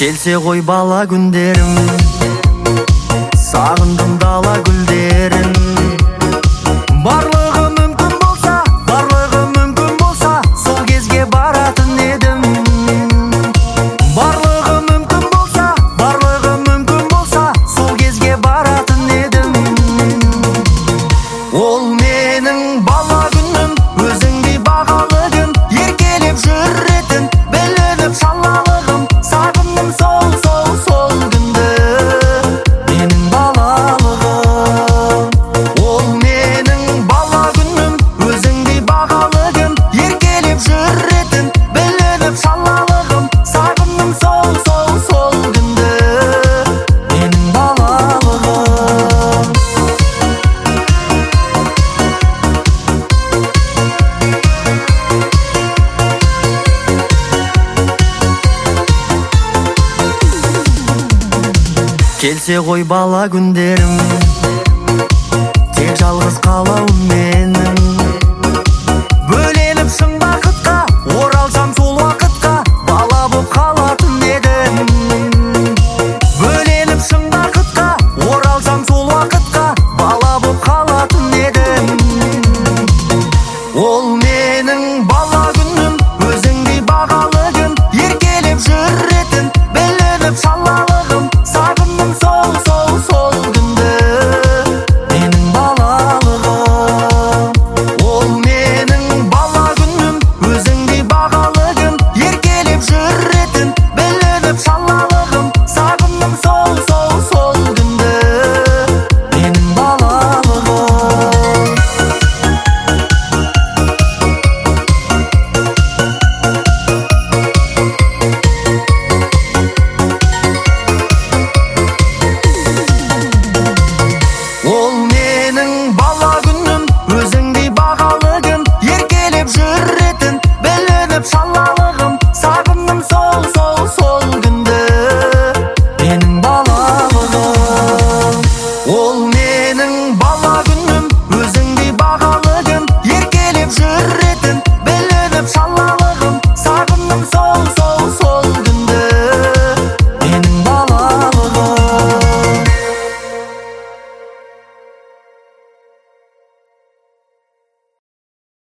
Келсе ғой бала күндерім, сағындым дала гүлдерін. Барлығы мүмкін болса, сол кезге баратын едім. Барлығы мүмкін болса, сол кезге баратын едім. Ол менің бала күнім, өзіңдей бағалы күн, еркелеп жүретін, білініп шалалығым. Сағындым сол күнді, менің балалығым. Ол менің бала күнім, өзіңдей бағалы күн, еркелеп жүретін, білініп шалалығым. Сағындым сол күнді, менің балалығым. Келсе ғой бала күндерім,